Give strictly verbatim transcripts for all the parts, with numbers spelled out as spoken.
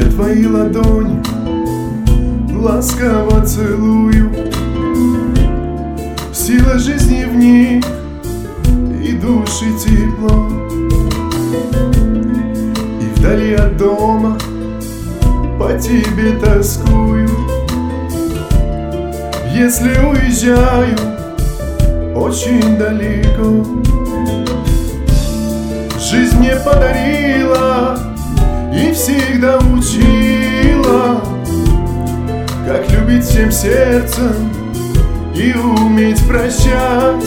Я твои ладони ласково целую, сила жизни в них и души тепло. И вдали от дома по тебе тоскую, если уезжаю очень далеко. Жизнь мне подарила и всегда учила, как любить всем сердцем и уметь прощать.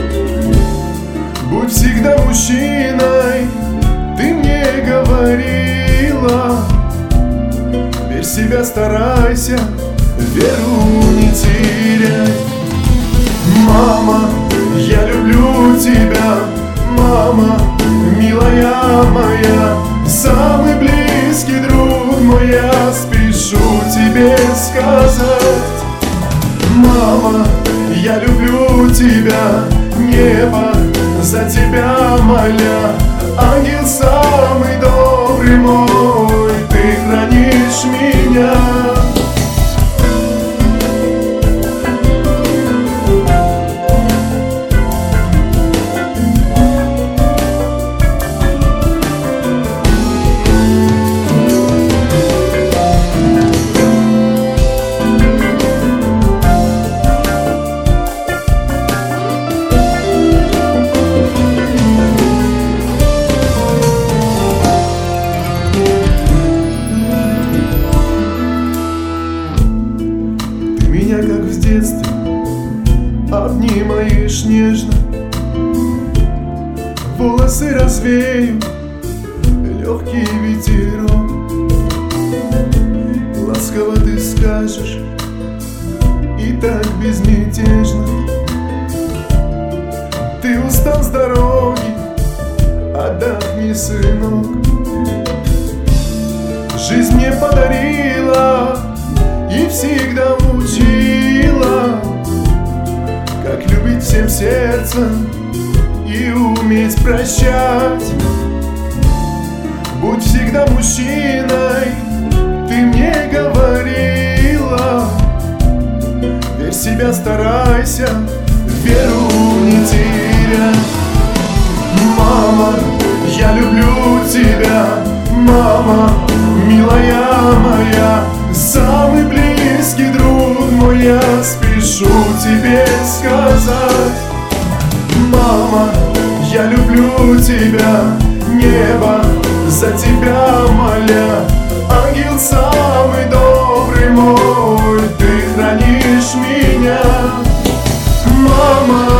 Будь всегда мужчиной, ты мне говорила. Верь в себя, старайся, веру не теряй. Мама, я люблю тебя, мама, милая моя, самый близкий друг мой, я спешу тебе сказать. Мама, я люблю тебя, небо за тебя моля, ангел самый добрый мой, ты хранишь меня. Как в детстве обнимаешь нежно, волосы развею легкий ветерок. Ласково ты скажешь и так безмятежно: ты устал с дороги, отдохни, сынок. Жизнь мне подарила и всегда учила, как любить всем сердцем и уметь прощать. Будь всегда мужчиной, ты мне говорила. Верь в себя, старайся, веру не теряй. Мама, я люблю тебя, мама, милая моя, самый близкий друг мой, я спешу тебе сказать. Мама, я люблю тебя, небо за тебя моля, ангел самый добрый мой, ты хранишь меня. Мама,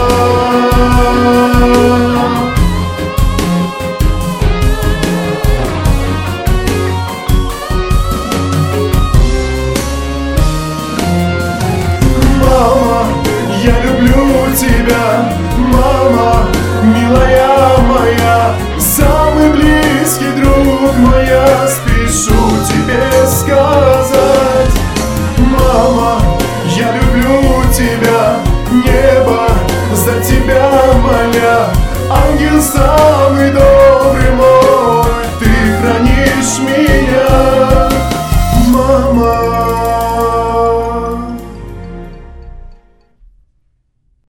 я люблю тебя, мама, милая моя, самый близкий друг мой, я спешу тебе сказать. Мама, я люблю тебя, небо за тебя моля, ангел сам